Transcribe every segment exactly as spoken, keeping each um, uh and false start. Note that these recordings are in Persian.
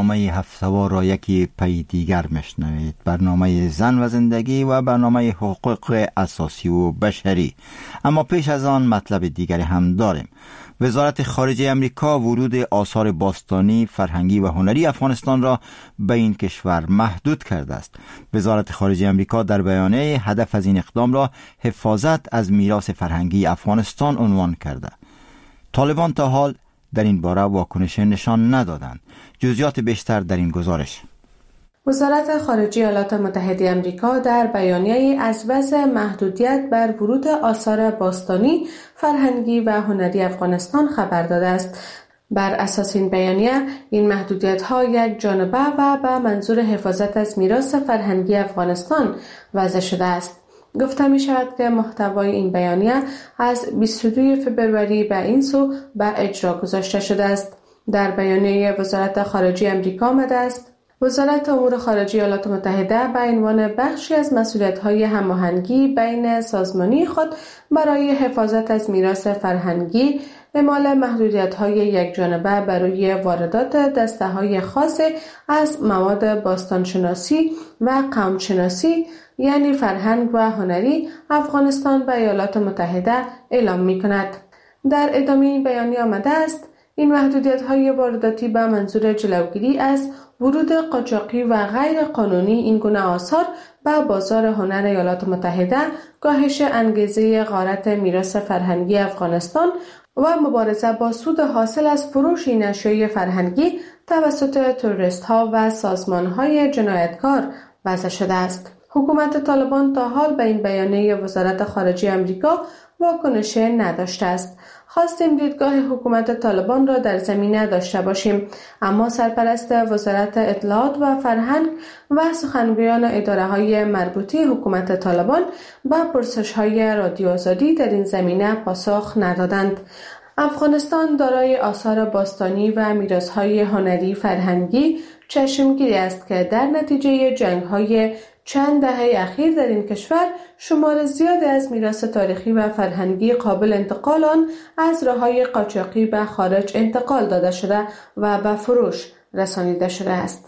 برنامه هفت سوار را یکی پی دیگر میشنوید. برنامه زن و زندگی و برنامه حقوق اساسی و بشری. اما پیش از آن مطلب دیگری هم داریم. وزارت خارجه امریکا ورود آثار باستانی، فرهنگی و هنری افغانستان را به این کشور محدود کرده است. وزارت خارجه امریکا در بیانیه هدف از این اقدام را حفاظت از میراث فرهنگی افغانستان عنوان کرده. طالبان تا حال در این باره واکنش نشان ندادند. جزئیات بیشتر در این گزارش. وزارت خارجه ایالات متحده آمریکا در بیانیه‌ای از وضع محدودیت بر ورود آثار باستانی، فرهنگی و هنری افغانستان خبر داده است. بر اساس این بیانیه، این محدودیت‌ها یک جانبه و به منظور حفاظت از میراث فرهنگی افغانستان وضع شده است. گفته می شود که محتوای این بیانیه از بیست و دو فوریه به این سو به اجرا گذاشته شده است. در بیانیه وزارت خارجه آمریکا آمده است: وزارت امور خارجه ایالات متحده به عنوان بخشی از مسئولیت‌های هماهنگی بین سازمانی خود برای حفاظت از میراث فرهنگی، اعمال محدودیت‌های یکجانبه برای واردات دسته‌های خاص از مواد باستانشناسی و قومشناسی یعنی فرهنگ و هنری افغانستان به ایالات متحده اعلام می‌کند. در ادامه این بیانیه آمده است: این محدودیت‌های وارداتی به منظور جلوگیری از ورود قاچاقی و غیر قانونی این گونه آثار به بازار هنر ایالات متحده، کاهش انگیزه غارت میراث فرهنگی افغانستان و مبارزه با سود حاصل از فروش این اشیای فرهنگی توسط تروریست‌ها و سازمان‌های جنایتکار وضع شده است. حکومت طالبان تا حال به این بیانیه وزارت خارجه آمریکا واکنش نداشته است. خواستیم دیدگاه حکومت طالبان را در زمینه داشته باشیم، اما سرپرست وزارت اطلاعات و فرهنگ و سخنگویان اداره‌های مربوطه حکومت طالبان با پرسش‌های رادیو آزادی در این زمینه پاسخ ندادند. افغانستان دارای آثار باستانی و میراث‌های هنری فرهنگی چشمگیری است که در نتیجه جنگ‌های چند دهه اخیر در این کشور شمار زیادی از میراث تاریخی و فرهنگی قابل انتقال آن از راه‌های قاچاقی به خارج انتقال داده شده و به فروش رسانیده شده است.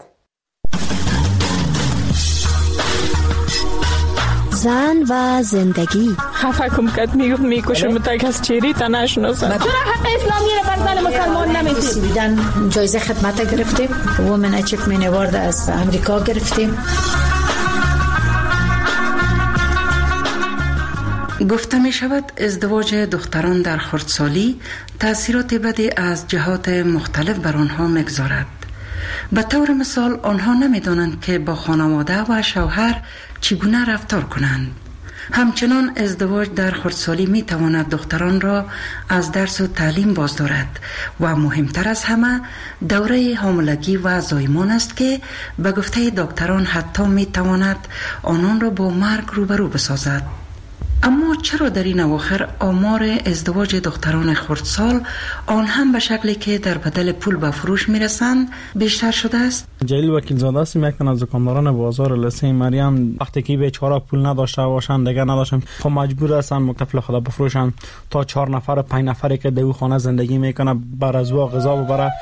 زن و زندگی. خفه کم کت میگفت میکشم تا از چیری تا نشناسم. چرا حق اسلامی رو بر زن مسلمان نمیدید؟ بیدن جایزه خدمت گرفتیم، وومن اچیومنت اوارد از امریکا گرفتیم. گفته می شود ازدواج دختران در خردسالی تأثیرات بدی از جهات مختلف بر آنها میگذارد. به طور مثال آنها نمی دانند که با خانواده و شوهر چگونه رفتار کنند. همچنان ازدواج در خردسالی می تواند دختران را از درس و تعلیم باز دارد و مهمتر از همه دوره حاملگی و زایمان است که به گفته دکتران حتی می تواند آنان را با مرگ روبرو بسازد. اما چرا در این اواخر آمار ازدواج دختران خردسال آن هم به شکلی که در بدل پول به فروش میرسند بیشتر شده است؟ جلیل وکیل زاده است، یک تن از دکانداران بازار لسه مریم وقتی که بیچاره پول نداشته باشند دیگه نداشتن خب مجبور هستن مکتفل خدا بفروشن تا چهار نفر پنج نفری که در خانه زندگی میکنه بر از وا غذا ببره.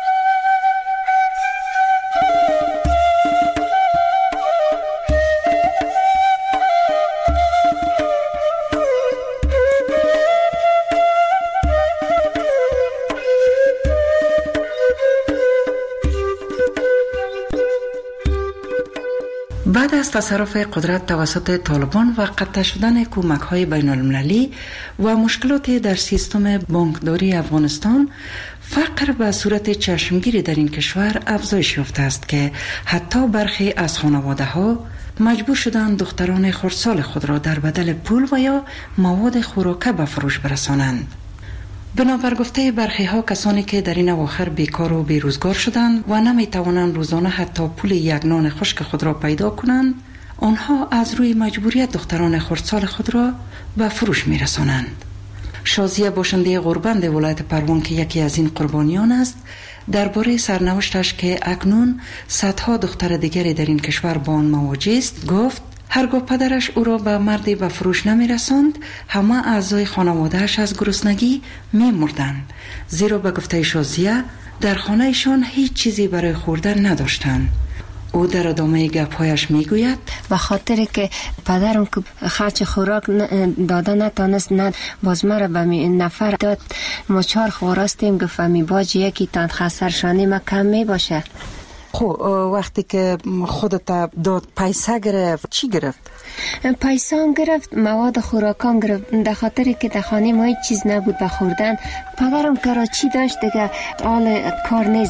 بعد از تصرف قدرت توسط طالبان و قطع شدن کمک‌های بین‌المللی و مشکلات در سیستم بانکداری افغانستان، فقر به صورت چشمگیری در این کشور افزایش یافته است که حتی برخی از خانواده‌ها مجبور شدند دختران خردسال خود را در بدل پول و یا مواد خوراکه به فروش برسانند. بنابر گفته برخی ها کسانی که در این اواخر بیکار و بیروزگار شدند و نمی توانند روزانه حتی پول یک نان خشک خود را پیدا کنند، آنها از روی مجبوریت دختران خردسال خود را به فروش می رسانند. شازیه باشنده غوربند ولایت پروان که یکی از این قربانیان است، درباره سرنوشتش که اکنون صدها دختر دیگری در این کشور با آن مواجه است گفت: هرگاه پدرش او را به مردی به فروش نمی رساند، همه اعضای خانوادهش از گرسنگی می مردند. زیرا به گفته شازیه در خانهشان هیچ چیزی برای خوردن نداشتند. او در ادامه گپ‌هایش میگوید به خاطر که پدرم که خرچ خوراک داده نتانست، نه باز مرا به نفر داد، ما چهار خوراستیم، گفتم باج یکی تان خسرشانی ما کم می باشه. خب وقتی که خودت داد پیسه گرفت چی گرفت؟ پیسه هم گرفت، مواد خوراکام گرفت، در خاطر که در خانه ما هیچ چیز نبود به خوردن. پدرم کراچی داشت دیگه، حال کار نیست.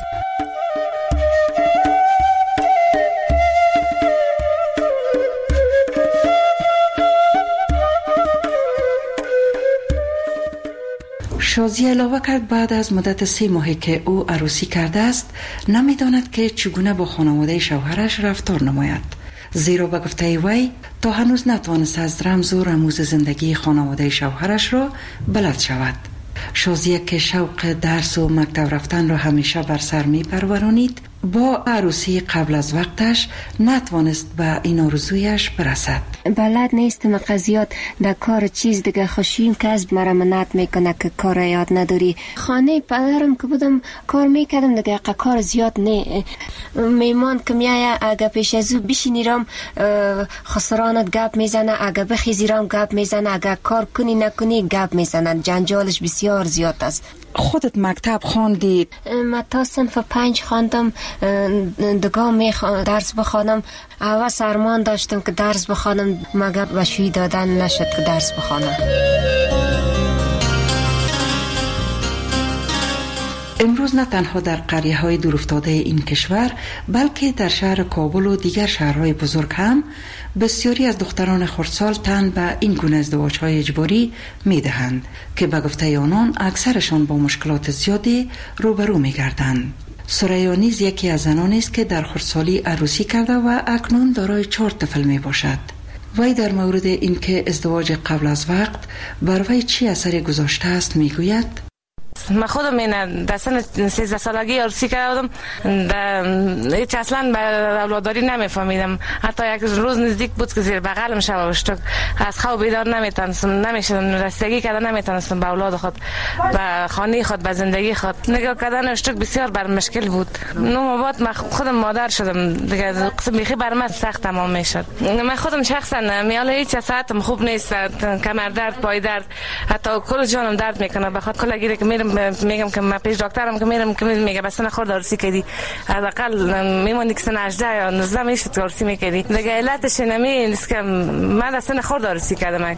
شازی علاوه کرد بعد از مدت سه ماهی که او عروسی کرده است نمیداند که چگونه با خانواده شوهرش رفتار نماید، زیرا به گفته وی تا هنوز نتوانست از رمز و رموز زندگی خانواده شوهرش را بلد شود. شازیه که شوق درس و مکتب رفتن را همیشه بر سر می پرورانید، با عروسی قبل از وقتش نتوانست به این آرزویش برسد. بلد نیستم قضیات در کار چیز دیگه، خوشیم که از مرا منعت میکنه که کار یاد نداری. خانه پدرم که بودم کار میکردم دیگه، کار زیاد نه. میمان که میایه اگه پیش از او بشینیرم خسرانت گپ میزنه، اگه بخیزیرم گپ میزنه، اگه کار کنی نکنی گپ میزنه. جنجالش بسیار زیاد است. خودت مکتب خواندی؟ من تا صنف پنج خواندم، دگاه می درس بخوانم. اول سرمان داشتم که درس بخوانم، مگر بشوی دادن نشد که درس بخوانم. امروز نه تنها در قریه های دورافتاده این کشور بلکه در شهر کابل و دیگر شهرهای بزرگ هم بسیاری از دختران خردسال تن به این گونه ازدواج های اجباری می دهند که به گفته آنان اکثرشان با مشکلات زیادی روبرو می گردند. سریا نیز یکی از زنانی است که در خردسالی عروسی کرده و اکنون دارای چهار طفل می باشد. وی در مورد اینکه ازدواج قبل از وقت بر وی چی اثری گذاشته است می گوید: من خودم این در سن سیزده سالگی عروسی کردم، هیچ اصلا به اولاداری نمیفهمیدم. حتی یک روز نزدیک بود که زیر بغلم شب شد، از خواب بیدار نمیتونستم، نمیشدم رسیدگی کردن نمیتونستم به اولاد خود، به خانه خود، به زندگی خود. نگاه کردن اشتک بسیار بر مشکل بود. نو ما بعد من خودم مادر شدم دیگه، قسم بیخی بر من سخت تمام میشد. من خودم شخصا میاله هیچ ساعتم خوب نیست، کمر درد، پای درد، حتی کل جانم درد میکنه. بخاطر کلا گیره که میرم میگم که من پیش دکترم که میرم که میگه بس نه خورد عروسی کردی، حداقل میموندی که سن هجده یا نوزده میشد عروسی میکردی دیگه. علتش نمی نیست که من اصلا خورد عروسی کردم.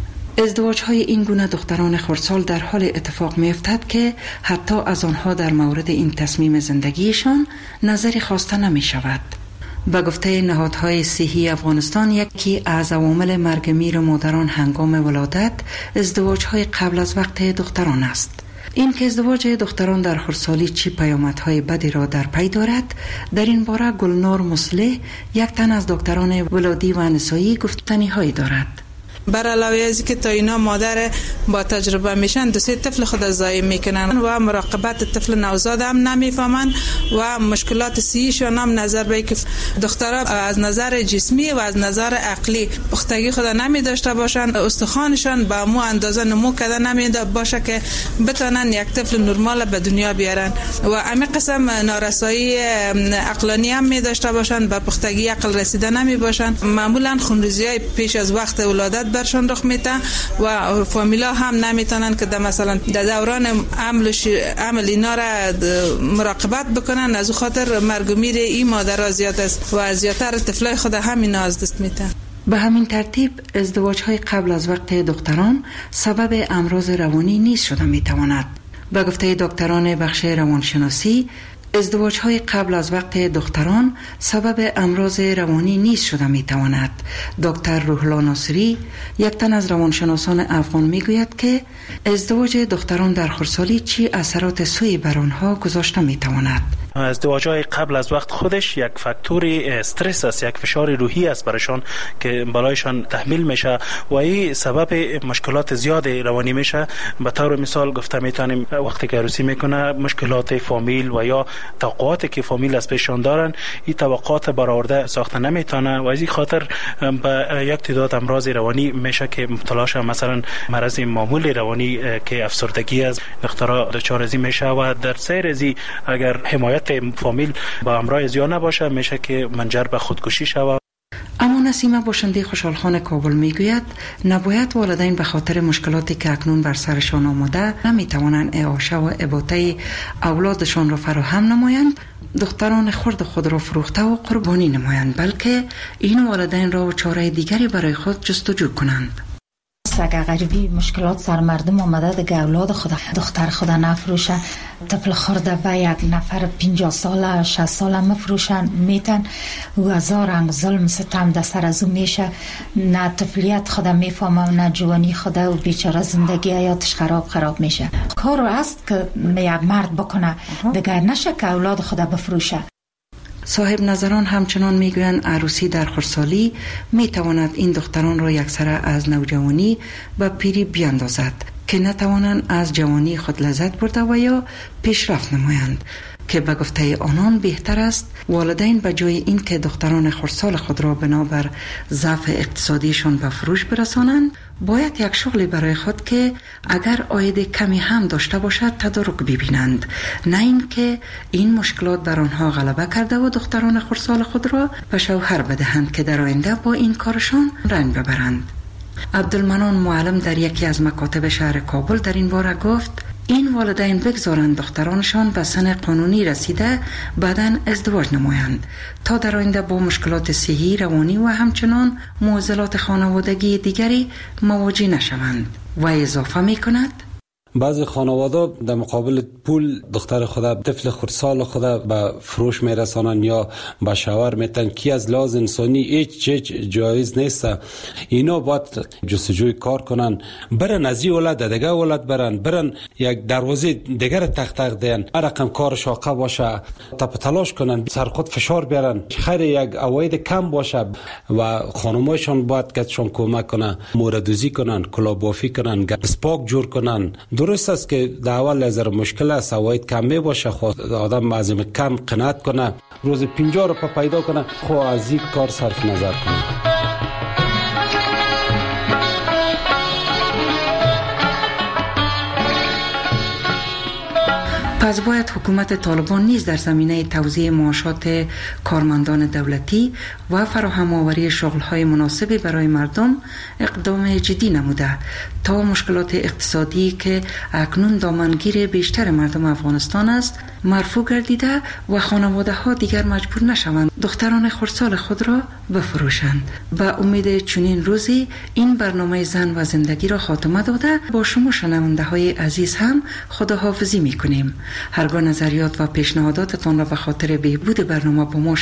ازدواج های این گونه دختران خردسال در حال اتفاق میافتد که حتی از آنها در مورد این تصمیم زندگیشان نظری خواسته نمی شود. به گفته نهادهای صحی افغانستان، یکی از عوامل مرگ میر مادران هنگام ولادت ازدواج های قبل از وقت دختران است. این که ازدواج دختران در خردسالی چی پیامدهای بدی را در پی دارد، در این باره گلنار مصلح، یک تن از دکتران ولادی و نسایی، گفتنی هایی دارد. بر علاوه از که تا اینا مادر با تجربه میشن، دو سه طفل خود ضایع میکنن و مراقبت طفل نوزاد هم نمیفهمن و مشکلات صحیشون هم نظر به که دخترها از نظر جسمی و از نظر عقلی پختگی خود نمی داشته باشن، استخوانشان به مو اندازه نمو کرده نمی باشه که بتونن یک طفل نرمال به دنیا بیارن و همین قسم نارسایی عقلانی هم می داشته باشن، به پختگی عقل رسیده نمی باشن. معمولا خونریزی پیش از وقت ولادت برشان رخ میده و فامیلا هم نمیتونن که در مثلا در دوران عمل عمل اینا را مراقبت بکنن. از خاطر مرگ و میر این مادرها زیاد است و زیادتر طفلای خود همینا از دست میدن. به همین ترتیب ازدواج های قبل از وقت دختران سبب امراض روانی نیز شده میتواند. به گفته دکتران بخش روانشناسی، ازدواج های قبل از وقت دختران سبب امراض روانی نیز شده می تواند. دکتر روحلا ناصری، یک تن از روانشناسان افغان، می گوید که ازدواج دختران در خردسالی چی اثرات سوی بر آنها گذاشته می تواند. ازدواج‌های قبل از وقت خودش یک فاکتور استرس است، یک فشار روحی است برایشان که بالایشان تحمیل میشه و این سبب مشکلات زیاد روانی میشه. به طور مثال گفته میتونیم وقتی که عروسی میکنه مشکلات فامیل و یا توقعاتی که فامیل از پیشان دارن این توقعات برآورده ساخته نمیتونه و از این خاطر به یک تعداد امراض روانی میشه که مبتلا شه. مثلا مرض معمول روانی که افسردگی است دخترها دچار ازی میشه و در سیر ازی اگر حمایت فامیل با امراض زیاد نباشه میشه که منجر به خودکشی شود. اما نسیمه باشنده خوشحالخان کابل میگوید نباید والدین به خاطر مشکلاتی که اکنون بر سرشان آمده نمیتوانند اعاشه و اباطه اولادشان را فراهم نمایند، دختران خرد خود را فروخته و قربانی نمایند، بلکه این والدین را چاره دیگری برای خود جستجو کنند. اگر غریبی مشکلات سر مردم آمده دیگه اولاد خود دختر خود نفروشه، طفل خورده به یک نفر پنجاه ساله شصت ساله مفروشن میتن و هزار رنگ ظلم ستم در سر از او میشه، نه طفلیت خود میفهمه نه جوانی خود و بیچاره زندگی حیاتش خراب خراب میشه. کار است که یک مرد بکنه دیگه نشه که اولاد خود بفروشه. صاحب نظران همچنان میگویند عروسی در خردسالی میتواند این دختران را یکسره از نوجوانی به پیری بیاندازد که نتوانند از جوانی خود لذت برده و یا پیشرفت نمایند، که به گفته آنان بهتر است والدین به جای این که دختران خردسال خود را بنابر ضعف اقتصادیشان به فروش برسانند باید یک شغلی برای خود که اگر عاید کمی هم داشته باشد تدارک ببینند، نه این که این مشکلات بر آنها غلبه کرده و دختران خردسال خود را به شوهر بدهند که در آینده با این کارشان رنج ببرند. عبدالمنان معلم در یکی از مکاتب شهر کابل در این باره گفت این والدین بگذارند دخترانشان به سن قانونی رسیده بعداً ازدواج نمایند تا در آینده با مشکلات صحی، روانی و همچنان معضلات خانوادگی دیگری مواجه نشوند. و اضافه می کند بعضی خانواده در مقابل پول دختر خود طفل خردسال خود به فروش میرسانن یا به شوهر میتن که از لحاظ انسانی هیچ چیز جایز نیست. اینا باید جستجوی کار کنن، برن از این ولد دیگه ولد برن برن یک دروازه دیگر تق تق دین، رقم کار شاقه باشه تپ تلاش کنن، سر خود فشار بیارن، خیر یک عواید کم باشه و خانمایشان باید کتشان کمک کنن، موردوزی کنن، کلابافی کنن، سپاک جور کنن. درست است که در اول از مشکل است، عواید کم می باشه، خود آدم از کم قناعت کنه، روز پنجاه رو پیدا کنه، خو از این کار صرف نظر کنه. پس باید حکومت طالبان نیز در زمینه توزیع معاشات کارمندان دولتی و فراهم آوری شغل‌های مناسبی برای مردم اقدام جدی نموده تا مشکلات اقتصادی که اکنون دامنگیر بیشتر مردم افغانستان است مرفوع گردیده و خانواده‌ها دیگر مجبور نشوند دختران خردسال خود را بفروشند. به امید چنین روزی این برنامه زن و زندگی را خاتمه داده با شما شنونده‌های عزیز هم خداحافظی می‌کنیم. هرگاه نظریات و پیشنهاداتتان را به خاطر بهبود برنامه با ما